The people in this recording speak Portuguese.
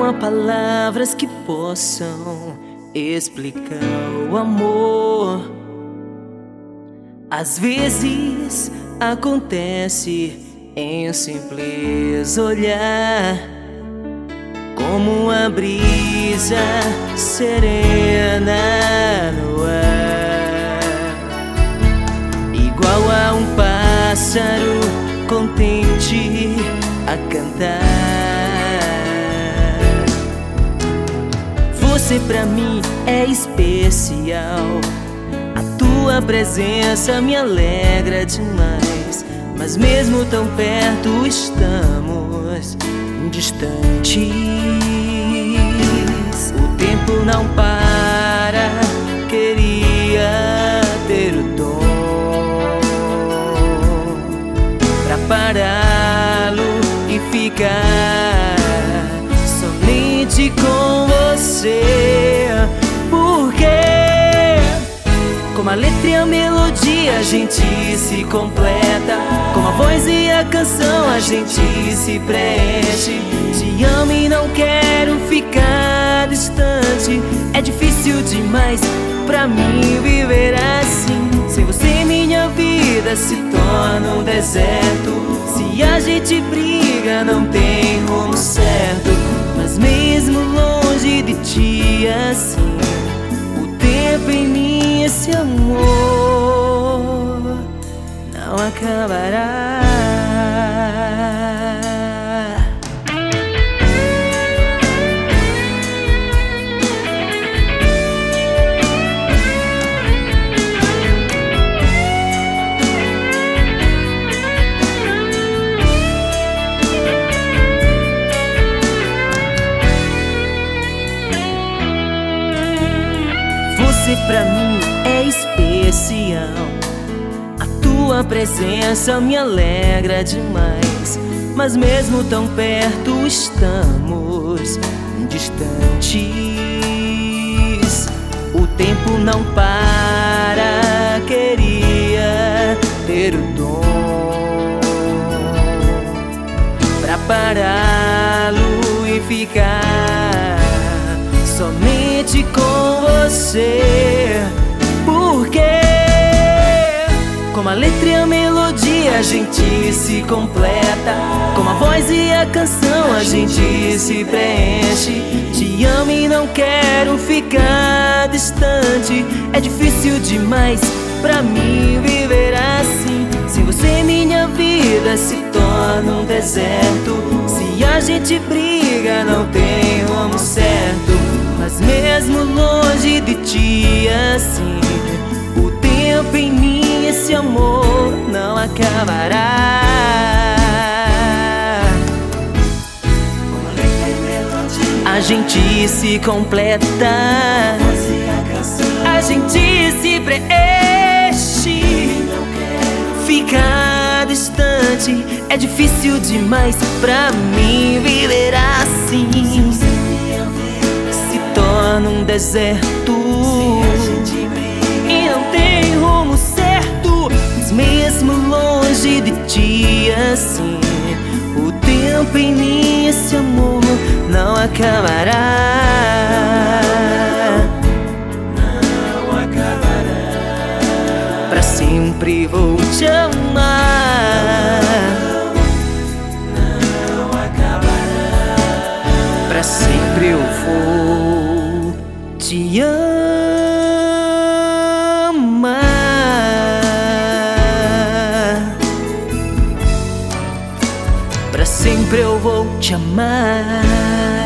Não há palavras que possam explicar o amor. Às vezes acontece em um simples olhar, como uma brisa serena no ar, igual a um pássaro contente a cantar. Você pra mim é especial, a tua presença me alegra demais, mas mesmo tão perto estamos distantes. O tempo não para, queria ter o dom pra pará-lo e ficar somente com você. Porque como a letra e a melodia a gente se completa, como a voz e a canção a gente se preenche. Te amo e não quero ficar distante, é difícil demais pra mim viver assim. Sem você minha vida se torna um deserto. Se a gente briga não tem rumo certo, mas mesmo longe de ti assim, o tempo em mim, esse amor não acabará. Você pra mim é especial, a tua presença me alegra demais, mas mesmo tão perto estamos distantes. O tempo não para, queria ter o dom pra pará-lo e ficar somente com você. Porque como a letra e a melodia a gente se completa, como a voz e a canção a gente se preenche. Te amo e não quero ficar distante, é difícil demais pra mim viver assim. Sem você minha vida se torna um deserto. Se a gente briga não tem rumo certo, mas mesmo longe de ti assim, o tempo em mim, esse amor não acabará. A gente se completa, a gente se preenche. Ficar distante é difícil demais pra mim viver assim. Num deserto e não tem rumo certo, mas mesmo longe de ti assim, o tempo em mim, esse amor não acabará. Não acabará. Pra sempre vou te amar. Não acabará. Pra sempre eu vou te amar. Pra sempre eu vou te amar.